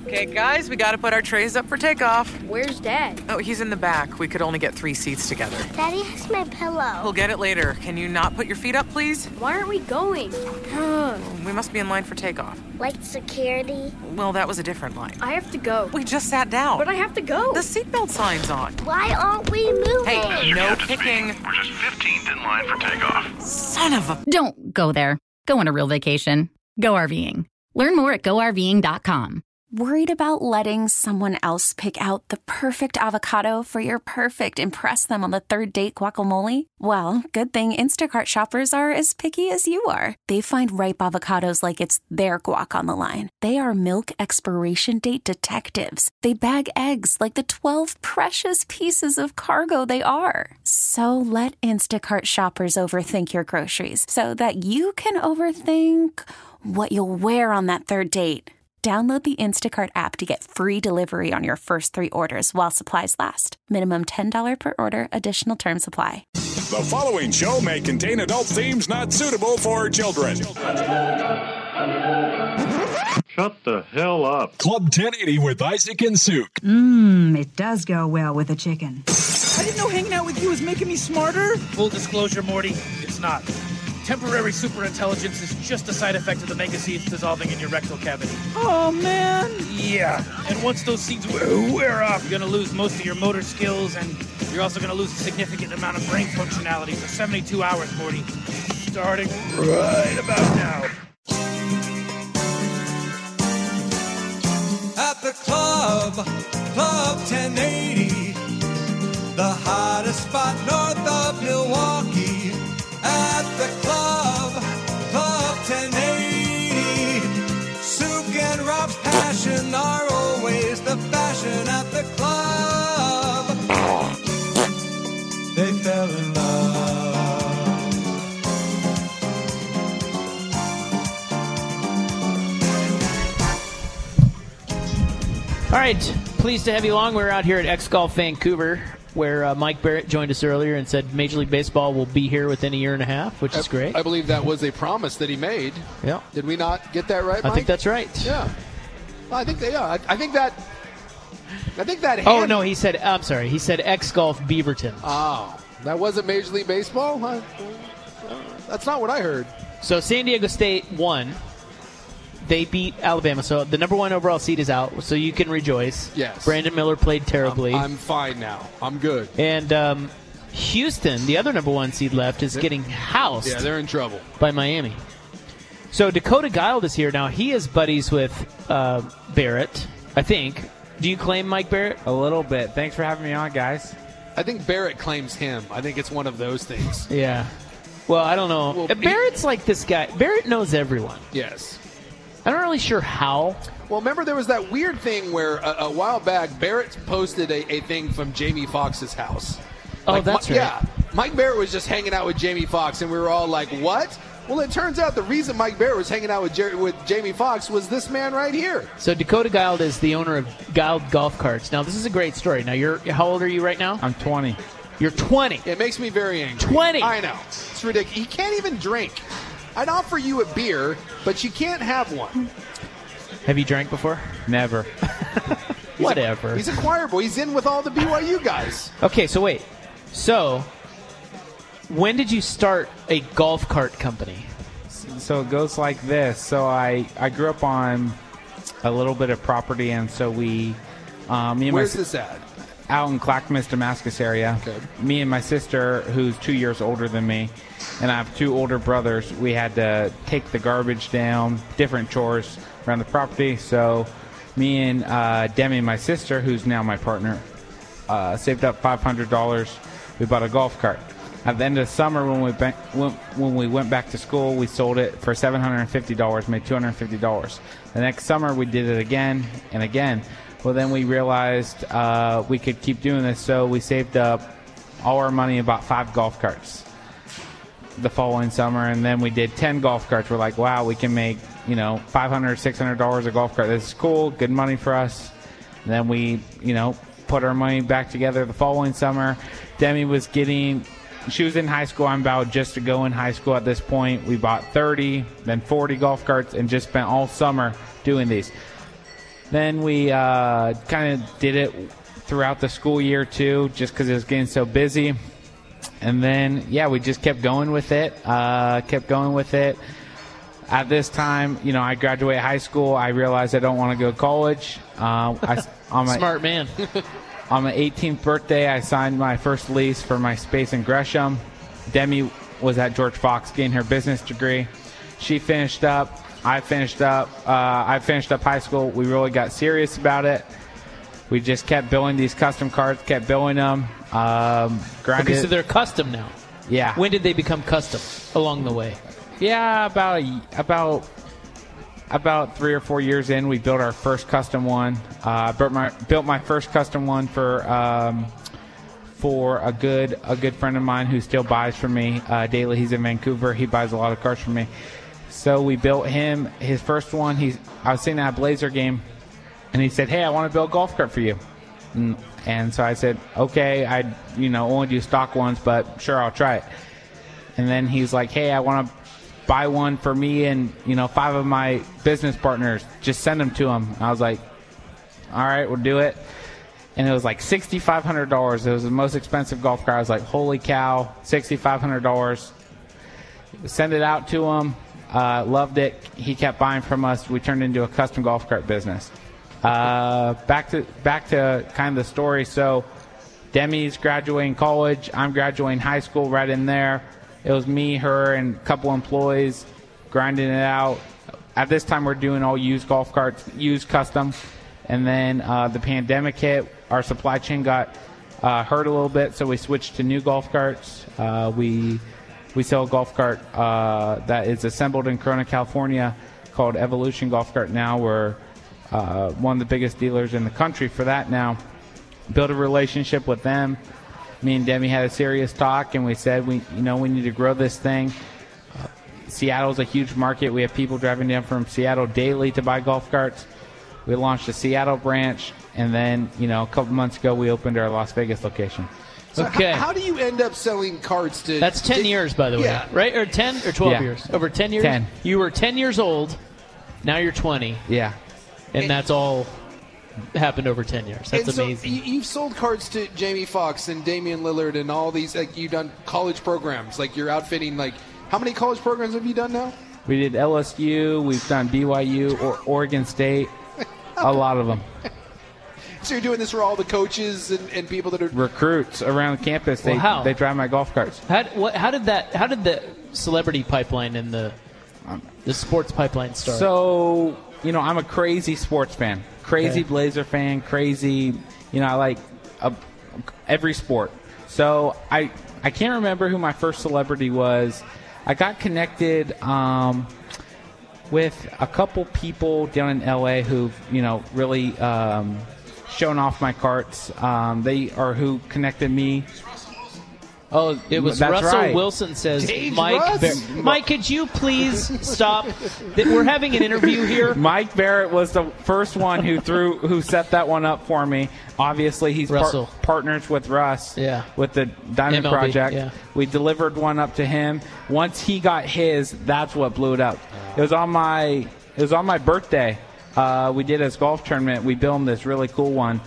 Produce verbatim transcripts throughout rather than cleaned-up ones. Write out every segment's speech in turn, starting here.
Okay, guys, we gotta put our trays up for takeoff. Where's Dad? Oh, he's in the back. We could only get three seats together. Daddy has my pillow. We'll get it later. Can you not put your feet up, please? Why aren't we going? We must be in line for takeoff. Like security? Well, that was a different line. I have to go. We just sat down. But I have to go. The seatbelt sign's on. Why aren't we moving? Hey, no kicking. We're just fifteenth in line for takeoff. Son of a... Don't go there. Go on a real vacation. Go RVing. Learn more at go R V ing dot com. Worried about letting someone else pick out the perfect avocado for your perfect impress them on the third date guacamole? Well, good thing Instacart shoppers are as picky as you are. They find ripe avocados like it's their guac on the line. They are milk expiration date detectives. They bag eggs like the twelve precious pieces of cargo they are. So let Instacart shoppers overthink your groceries so that you can overthink what you'll wear on that third date. Download the Instacart app to get free delivery on your first three orders while supplies last. Minimum ten dollars per order. Additional terms apply. The following show may contain adult themes not suitable for children. Shut the hell up. Club ten eighty with Isaac and Suk. Mmm, it does go well with a chicken. I didn't know hanging out with you was making me smarter. Full disclosure, Morty, it's not. Temporary superintelligence is just a side effect of the mega seeds dissolving in your rectal cavity. Oh, man. Yeah, and once those seeds wear, wear off, you're going to lose most of your motor skills, and you're also going to lose a significant amount of brain functionality for seventy-two hours, Morty. Starting right about now. At the club, Club ten eighty, the hottest spot north of Milwaukee. At the club, Club ten eighty, Suk and Rob's passion are always the fashion at the club. They fell in love. All right, pleased to have you along. We're out here at X Golf Vancouver, where uh, Mike Barrett joined us earlier and said Major League Baseball will be here within a year and a half, which is great. I believe that was a promise that he made. Yeah. Did we not get that right, Mike? I think that's right. Yeah. Well, I think they are. I, I think that. I think that. Oh hand- no, he said. I'm sorry. He said X Golf Beaverton. Oh, that wasn't Major League Baseball. Huh? That's not what I heard. So San Diego State won. They beat Alabama, so the number one overall seed is out, so you can rejoice. Yes. Brandon Miller played terribly. I'm, I'm fine now. I'm good. And um, Houston, the other number one seed left, is getting housed. Yeah, they're in trouble. By Miami. So Dakota Guild is here now. He is buddies with uh, Barrett, I think. Do you claim Mike Barrett? A little bit. Thanks for having me on, guys. I think Barrett claims him. I think it's one of those things. Yeah. Well, I don't know. Well, Barrett's like this guy. Barrett knows everyone. Yes. I'm not really sure how. Well, remember there was that weird thing where a, a while back Barrett posted a, a thing from Jamie Foxx's house. Oh, Like, that's Mi- right. Yeah. Mike Barrett was just hanging out with Jamie Foxx, and we were all like, what? Well, it turns out the reason Mike Barrett was hanging out with, Jer- with Jamie Foxx was this man right here. So Dakota Guild is the owner of Guild Golf Carts. Now, this is a great story. Now, you're how old are you right now? I'm twenty. You're twenty. It makes me very angry. twenty. I know. It's ridiculous. He can't even drink. I'd offer you a beer, but you can't have one. Have you drank before? Never. Whatever. A, he's a choir boy. He's in with all the B Y U guys. Okay, so wait. So, when did you start a golf cart company? So it goes like this. So I, I grew up on a little bit of property, and so we... Um, me and Where's my, this at? Out in Clackamas, Damascus area. Okay. Me and my sister, who's two years older than me, and I have two older brothers, we had to take the garbage down, different chores around the property. So me and uh, Demi, my sister, who's now my partner, uh, saved up five hundred dollars. We bought a golf cart. At the end of the summer, when we ba- when, when we went back to school, we sold it for seven hundred fifty dollars, made two hundred fifty dollars. The next summer, we did it again and again. Well, then we realized uh, we could keep doing this, so we saved up all our money, about five golf carts the following summer, and then we did ten golf carts. We're like, wow, we can make, you know, five hundred dollars, six hundred dollars a golf cart. This is cool, good money for us. And then we, you know, put our money back together the following summer. Demi was getting, she was in high school. I'm about just to go in high school at this point. We bought thirty, then forty golf carts, and just spent all summer doing these. Then we uh, kind of did it throughout the school year, too, just because it was getting so busy. And then, yeah, we just kept going with it, uh, kept going with it. At this time, you know, I graduated high school. I realized I don't want to go to college. Uh, I, on my, Smart man. On my eighteenth birthday, I signed my first lease for my space in Gresham. Demi was at George Fox getting her business degree. She finished up. I finished up. Uh, I finished up high school. We really got serious about it. We just kept building these custom cards, kept building them. Um, grinded. Okay, so they're custom now. Yeah. When did they become custom along the way? Yeah, about a, about about three or four years in, we built our first custom one. I uh, built my built my first custom one for um, for a good a good friend of mine who still buys from me uh, daily. He's in Vancouver. He buys a lot of cards from me. So we built him his first one. He's I was sitting at a Blazer game, and he said, "Hey, I want to build a golf cart for you." And, and so I said, "Okay, I you know only do stock ones, but sure, I'll try it." And then he's like, "Hey, I want to buy one for me and you know five of my business partners. Just send them to him." And I was like, "All right, we'll do it." And it was like sixty-five hundred dollars. It was the most expensive golf cart. I was like, "Holy cow, sixty-five hundred dollars!" Send it out to him. Uh, loved it. He kept buying from us. We turned into a custom golf cart business. Uh, back to back to kind of the story. So Demi's graduating college. I'm graduating high school right in there. It was me, her, and a couple employees grinding it out. At this time, we're doing all used golf carts, used custom. And then uh, the pandemic hit. Our supply chain got uh, hurt a little bit, so we switched to new golf carts. Uh, we we sell a golf cart uh, that is assembled in Corona, California, called Evolution Golf Cart now. We're uh, one of the biggest dealers in the country for that now. Built a relationship with them. Me and Demi had a serious talk, and we said, we, you know, we need to grow this thing. Uh, Seattle's a huge market. We have people driving down from Seattle daily to buy golf carts. We launched a Seattle branch, and then, you know, a couple months ago, we opened our Las Vegas location. So Okay. How, how do you end up selling cards to? That's ten to- years, by the way, Yeah. right? Or ten or twelve Yeah. years? Over ten years? ten. You were ten years old. Now you're twenty. Yeah. And that's all happened over ten years. That's and so amazing. you- you've sold cards to Jamie Foxx and Damian Lillard and all these. Like you've done college programs. Like you're outfitting. Like how many college programs have you done now? We did L S U. We've done B Y U or Oregon State. A lot of them. So you're doing this for all the coaches and, and people that are Recruits around campus. They Well, how? they drive my golf carts. How, what, how did that? How did the celebrity pipeline and the the sports pipeline start? So, you know, I'm a crazy sports fan. Crazy Okay. Blazer fan. Crazy, you know, I like uh, every sport. So I I can't remember who my first celebrity was. I got connected um, with a couple people down in L A who've, you know, really um, shown off my carts. Um, they are who connected me. Oh, it was That's Russell right. Wilson says, Dave Mike, Russ? Bar- Mike, could you please stop? That we're having an interview here. Mike Barrett was the first one who threw who set that one up for me. Obviously, he's par- Russell. partners with Russ. Yeah. With the Diamond M L B, Project. yeah. We delivered one up to him. Once he got his, that's what blew it up. It was on my it was on my birthday. Uh, we did his golf tournament. We built him this really cool one.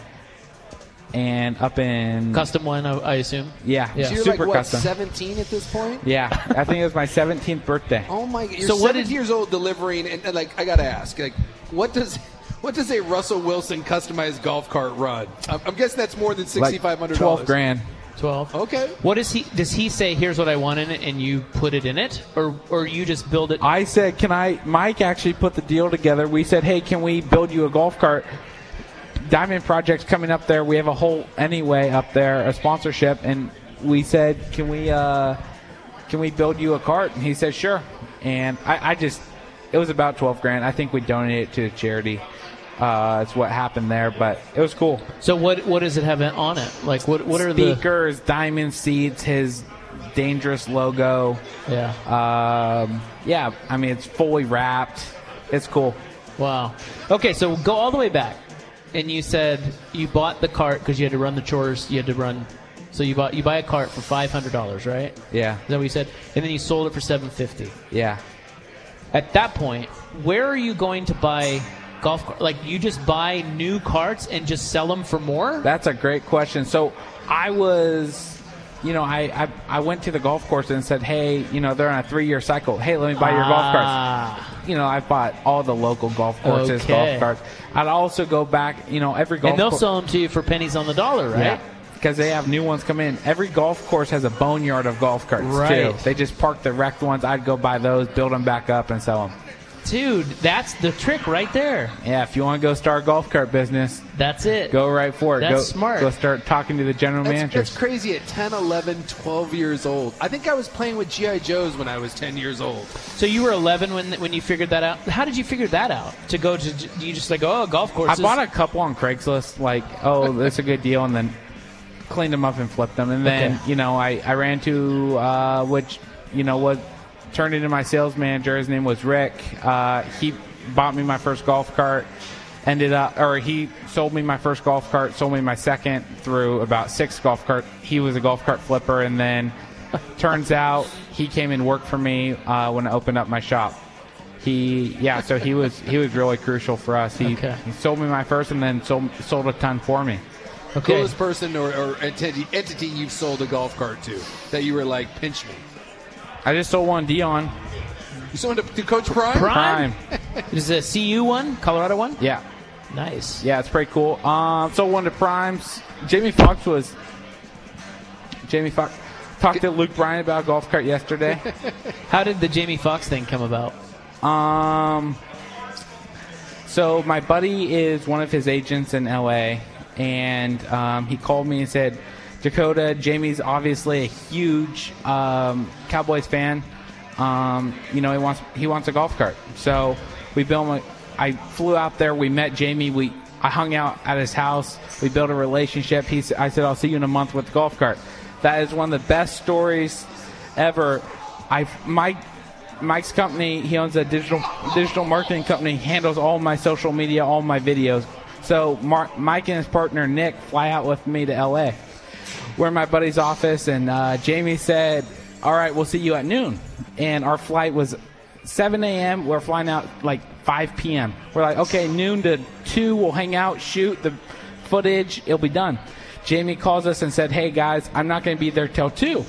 And up in Custom one, I I assume. yeah, Yeah. So you're super like what, custom. seventeen at this point? Yeah, I think it was my seventeenth birthday. Oh my! You're So what seventeen did- years old delivering, and, and like I gotta ask, like, what does what does a Russell Wilson customized golf cart run? I'm, I'm guessing that's more than sixty five hundred Like dollars. twelve grand. Twelve. Okay. What does he? Does he say, "Here's what I want in it," and you put it in it, or or you just build it? I said, can I, Mike actually put the deal together. We said, hey, can we build you a golf cart? Diamond Project's coming up there. We have a whole anyway up there, a sponsorship. And we said, can we uh, can we build you a cart? And he said, sure. And I, I just, it was about twelve grand. I think we donated it to a charity. Uh, it's what happened there, but it was cool. So what what does it have on it? Like what what are the Speakers, diamond seats, his dangerous logo. Yeah. Um, yeah, I mean, it's fully wrapped. It's cool. Wow. Okay, so go all the way back, and you said you bought the cart because you had to run the chores. You had to run, so you bought you buy a cart for five hundred dollars, right? Yeah. Is that what you said? And then you sold it for seven fifty. Yeah. At that point, where are you going to buy golf cart? Like, you just buy new carts and just sell them for more? That's a great question. So I was, you know, I, I, I went to the golf course and said, hey, you know, they're on a three-year cycle. Hey, let me buy your golf Ah. carts. You know, I bought all the local golf courses, Okay. golf carts. I'd also go back, you know, every golf And they'll course. sell them to you for pennies on the dollar, right? Yeah, because they have new ones come in. Every golf course has a boneyard of golf carts, Right. too. They just park the wrecked ones. I'd go buy those, build them back up, and sell them. Dude, that's the trick right there. Yeah, if you want to go start a golf cart business, that's it. Go right for it. That's go, smart. Go start talking to the general That's, managers. that's crazy at ten, eleven, twelve years old. I think I was playing with G I. Joes when I was ten years old. So you were eleven when when you figured that out. How did you figure that out? To go to, you just like, oh, golf courses. I bought a couple on Craigslist, like, oh, that's a good deal, and then cleaned them up and flipped them. And then, Okay. you know, I, I ran to, uh, which, you know, what turned into my sales manager. His name was Rick. Uh, he bought me my first golf cart. Ended up, or he sold me my first golf cart, sold me my second through about six golf cart. He was a golf cart flipper, and then turns out he came and worked for me uh, when I opened up my shop. He, yeah, so he was he was really crucial for us. He, Okay. he sold me my first, and then sold sold a ton for me. Okay. Coolest person or, or entity, entity you've sold a golf cart to that you were like, pinch me. I just sold one Dion. You sold it to Coach Prime? Prime. Is it a C U one, Colorado one? Yeah. Nice. Yeah, it's pretty cool. Um, so one to Primes. Jamie Foxx was. Jamie Foxx talked to Luke Bryan about a golf cart yesterday. How did the Jamie Foxx thing come about? Um. So my buddy is one of his agents in L A, and um, he called me and said, Dakota, Jamie's obviously a huge um, Cowboys fan. Um, you know, he wants he wants a golf cart. So we built him a, I flew out there. We met Jamie. We I hung out at his house. We built a relationship. He s- I said, I'll see you in a month with the golf cart. That is one of the best stories ever. I Mike Mike's company. He owns a digital digital marketing company. Handles all my social media, all my videos. So Mark, Mike and his partner Nick fly out with me to L A. We're in my buddy's office, and uh, Jamie said, all right, we'll see you at noon. And our flight was seven a.m. We're flying out like five p.m. We're like, okay, noon to two, we'll hang out, shoot the footage, it'll be done. Jamie calls us and said, hey, guys, I'm not going to be there till two.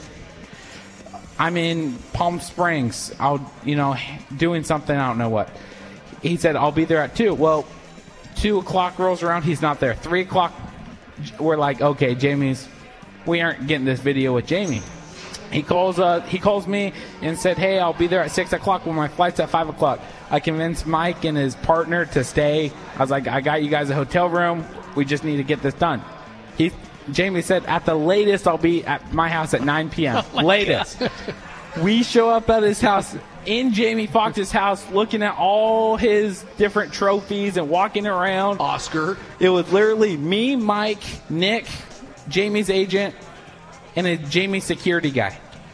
I'm in Palm Springs. I'll, you know, doing something, I don't know what. He said, I'll be there at two. Well, two o'clock rolls around, he's not there. three o'clock, we're like, okay, Jamie's, we aren't getting this video with Jamie. He calls uh, he calls me and said, hey, I'll be there at six o'clock when my flight's at five o'clock. I convinced Mike and his partner to stay. I was like, I got you guys a hotel room. We just need to get this done. He, Jamie said, at the latest, I'll be at my house at nine p.m. Oh latest. We show up at his house, in Jamie Foxx's house, looking at all his different trophies and walking around. Oscar. It was literally me, Mike, Nick, Jamie's agent, and a Jamie security guy.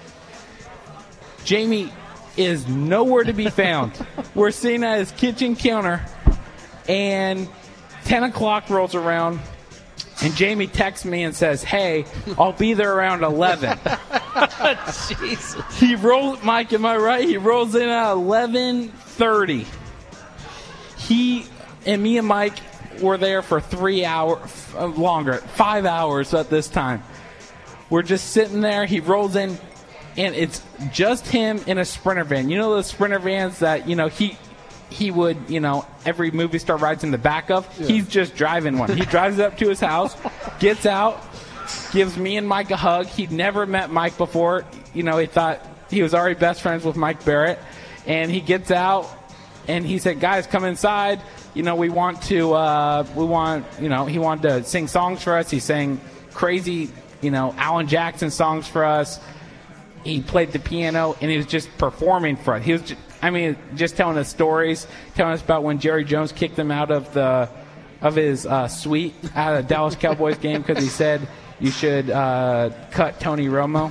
Jamie is nowhere to be found. We're sitting at his kitchen counter, and ten o'clock rolls around, and Jamie texts me and says, hey, I'll be there around eleven. Jesus. He rolls, Mike, am I right? He rolls in at eleven thirty. He and me and Mike were there for three hours, longer, five hours at this time. We're just sitting there. He rolls in, and it's just him in a Sprinter van. You know those Sprinter vans that, you know, he he would, you know, every movie star rides in the back of? Yeah. He's just driving one. He drives up to his house, gets out, gives me and Mike a hug. He'd never met Mike before. You know, he thought he was already best friends with Mike Barrett. And he gets out, and he said, guys, come inside. You know, we want to, uh, we want, you know, he wanted to sing songs for us. He sang crazy, you know, Alan Jackson songs for us. He played the piano, and he was just performing for us. He was, just, I mean, just telling us stories, telling us about when Jerry Jones kicked him out of the of his uh, suite at a Dallas Cowboys game because he said you should uh, cut Tony Romo.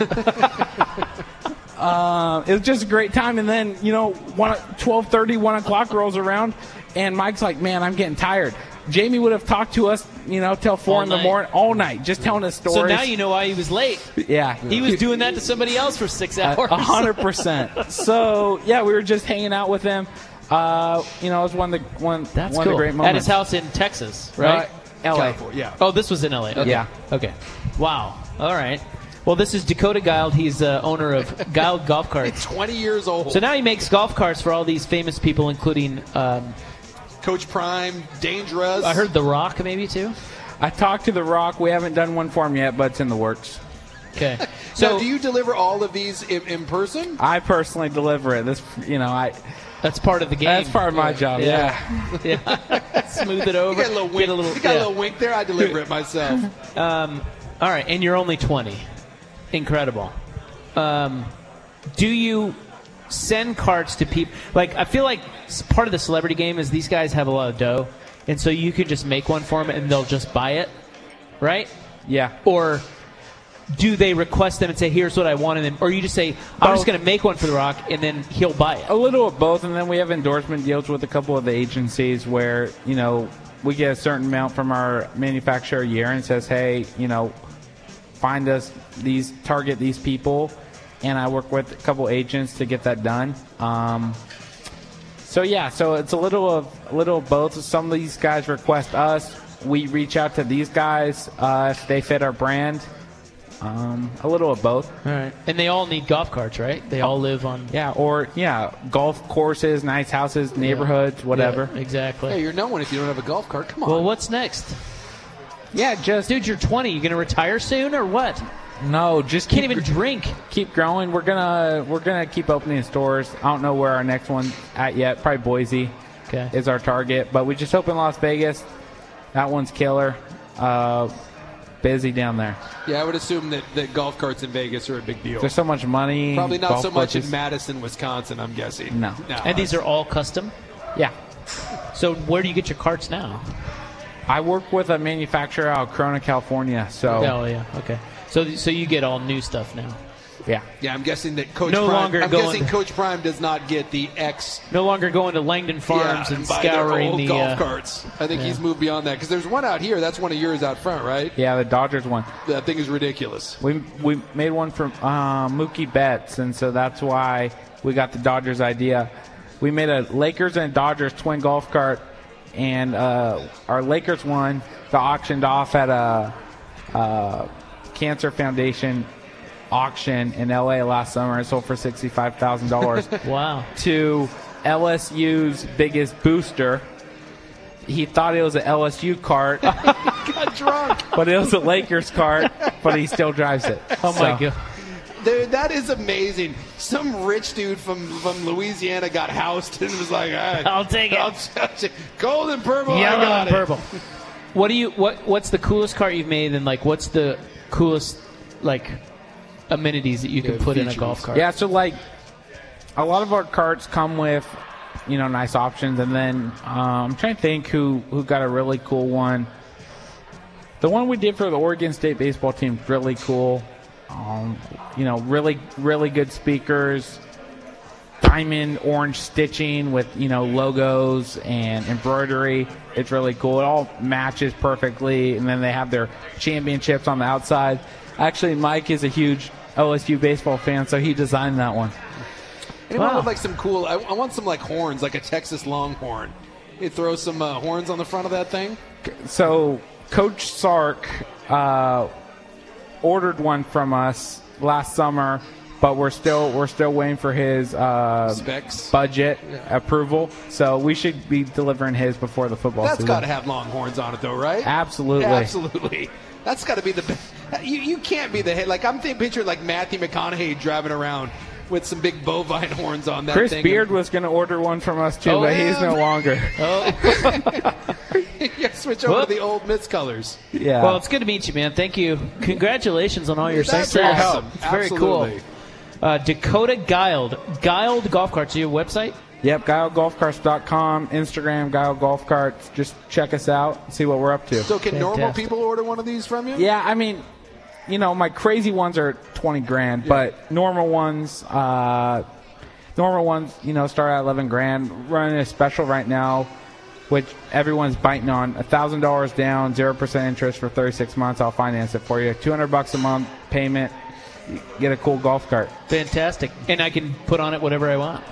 uh, it was just a great time, and then you know, one twelve thirty, one o'clock rolls around, and Mike's like, "Man, I'm getting tired." Jamie would have talked to us, you know, till four All in the night. morning, all night, just telling us stories. So now you know why he was late. Yeah. He was doing that to somebody else for six hours. A hundred percent. So, yeah, we were just hanging out with him. Uh, you know, it was one of the one, That's one cool. of the great moments. At his house in Texas, right? Uh, L A. California, yeah. Oh, this was in L A. Okay. Yeah. Okay. Wow. All right. Well, this is Dakota Guild. He's uh, owner of Guild Golf Carts. twenty years old. So now he makes golf carts for all these famous people, including um, Coach Prime, Dangerous. I heard The Rock maybe too. I talked to The Rock. We haven't done one for him yet, but it's in the works. Okay. So, So do you deliver all of these in, in person? I personally deliver it. This, you know, I. That's part of the game. That's part of my job. Yeah. Yeah. yeah. Smooth it over. You got a little wink, Get a little, you got yeah. a little wink there. I deliver it myself. Um, all right, and you're only twenty. Incredible. Um, do you send carts to people? Like, I feel like s- part of the celebrity game is these guys have a lot of dough, and so you can just make one for them and they'll just buy it, right? Yeah. Or do they request them and say, here's what I want, and then, or you just say, I'm just Both. going to make one for The Rock, and then he'll buy it? A little of both, and then we have endorsement deals with a couple of the agencies where, you know, we get a certain amount from our manufacturer a year and says, hey, you know, find us these, target these people, and I work with a couple agents to get that done. Um, so yeah, so it's a little of a little of both. Some of these guys request us. We reach out to these guys uh, if they fit our brand. Um, a little of both. All right. And they all need golf carts, right? They all live on... Yeah, or, yeah, golf courses, nice houses, neighborhoods, whatever. Yeah, exactly. Hey, you're no one if you don't have a golf cart. Come on. Well, what's next? Yeah, just... Dude, you're twenty. You going to retire soon or what? No, just Can't keep, even drink. Keep growing. We're gonna we're gonna keep opening stores. I don't know where our next one's at yet. Probably Boise okay. is our target. But we just opened Las Vegas. That one's killer. Uh, busy down there. Yeah, I would assume that, that golf carts in Vegas are a big deal. There's so much money. Probably not golf so much courses. in Madison, Wisconsin, I'm guessing. No. no. And these are all custom? Yeah. So where do you get your carts now? I work with a manufacturer out of Corona, California. So. Oh, yeah. Okay. So so you get all new stuff now? Yeah. Yeah, I'm guessing that Coach No Prime, longer I'm going- guessing Coach Prime does not get the X. No longer going to Langdon Farms yeah, and buy their scouring old the golf uh, carts. I think yeah. he's moved beyond that because there's one out here. That's one of yours out front, right? Yeah, the Dodgers one. That thing is ridiculous. We we made one from uh, Mookie Betts, and so that's why we got the Dodgers idea. We made a Lakers and Dodgers twin golf cart, and uh, our Lakers one got auctioned off at a uh, Cancer Foundation auction in L A last summer. It sold for sixty-five thousand dollars. Wow. To L S U's biggest booster. He thought it was an L S U cart. He got drunk. But it was a Lakers cart, but he still drives it. Oh, my So- God. Dude, that is amazing. Some rich dude from, from Louisiana got housed and was like, all right, I'll take it. I'll touch it. Gold and purple, I Yellow got and it. purple. What do you what what's the coolest cart you've made, and like what's the coolest like amenities that you can Yeah, put in a features. golf cart? Yeah, so like a lot of our carts come with, you know, nice options, and then um, I'm trying to think who who got a really cool one. The one we did for the Oregon State baseball team is really cool. Um, you know, really really good speakers, diamond orange stitching with, you know, logos and embroidery. It's really cool. It all matches perfectly, and then they have their championships on the outside. Actually, Mike is a huge L S U baseball fan, so he designed that one. Anyone Wow. with like some cool, I, I want some like horns, like a Texas Longhorn. You throw some uh, horns on the front of that thing? So Coach Sark uh, ordered one from us last summer, but we're still we're still waiting for his uh, Specs. budget Yeah. approval. So we should be delivering his before the football That's season. got to have Longhorns on it, though, right? Absolutely. Absolutely. That's got to be the best. You, you can't be the head. Like, I'm thinking, picture like Matthew McConaughey driving around with some big bovine horns on that Chris thing. Beard was going to order one from us too, Oh, but yeah. he's no longer. You switch over Well- to the old Mist colors. Yeah. Well, it's good to meet you, man. Thank you. Congratulations on all your That's success. awesome. It's very Absolutely. cool. Uh, Dakota Guild. Guild Golf Carts. Your website? Yep, guile golf carts dot com, Instagram, Guile Golf Carts. Just check us out, see what we're up to. So, can normal Fantastic. people order one of these from you? Yeah, I mean, you know, my crazy ones are twenty grand, but normal ones, uh, normal ones, you know, start at eleven grand. Running a special right now, which everyone's biting on. a thousand dollars down, zero percent interest for thirty-six months. I'll finance it for you. two hundred bucks a month payment. You get a cool golf cart. Fantastic. And I can put on it whatever I want.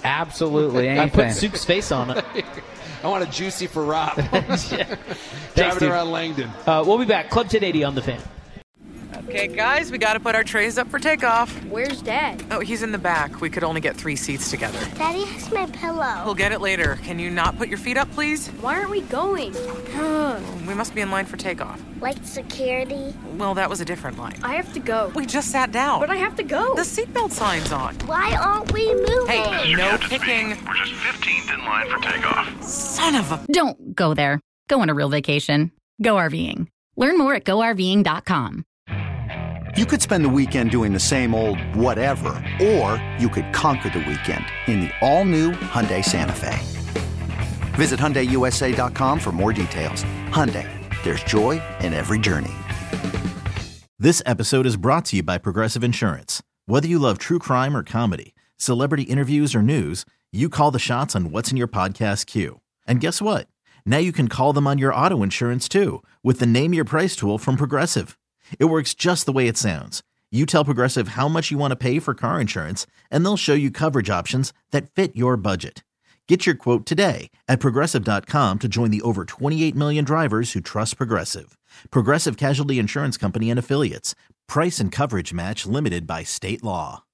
Absolutely I anything. put Soup's face on it. I want a juicy for Rob. Thanks, Driving dude. around Langdon. Uh, we'll be back. Club ten eighty on the Fan. Okay, guys, we got to put our trays up for takeoff. Where's Dad? Oh, he's in the back. We could only get three seats together. Daddy has my pillow. We'll get it later. Can you not put your feet up, please? Why aren't we going? We must be in line for takeoff. Like security? Well, that was a different line. I have to go. We just sat down. But I have to go. The seatbelt sign's on. Why aren't we moving? Hey, no kicking. We're just fifteenth in line for takeoff. Son of a... Don't go there. Go on a real vacation. Go RVing. Learn more at go R V ing dot com. You could spend the weekend doing the same old whatever, or you could conquer the weekend in the all-new Hyundai Santa Fe. Visit Hyundai U S A dot com for more details. Hyundai, there's joy in every journey. This episode is brought to you by Progressive Insurance. Whether you love true crime or comedy, celebrity interviews or news, you call the shots on what's in your podcast queue. And guess what? Now you can call them on your auto insurance too with the Name Your Price tool from Progressive. It works just the way it sounds. You tell Progressive how much you want to pay for car insurance, and they'll show you coverage options that fit your budget. Get your quote today at Progressive dot com to join the over twenty-eight million drivers who trust Progressive. Progressive Casualty Insurance Company and Affiliates. Price and coverage match limited by state law.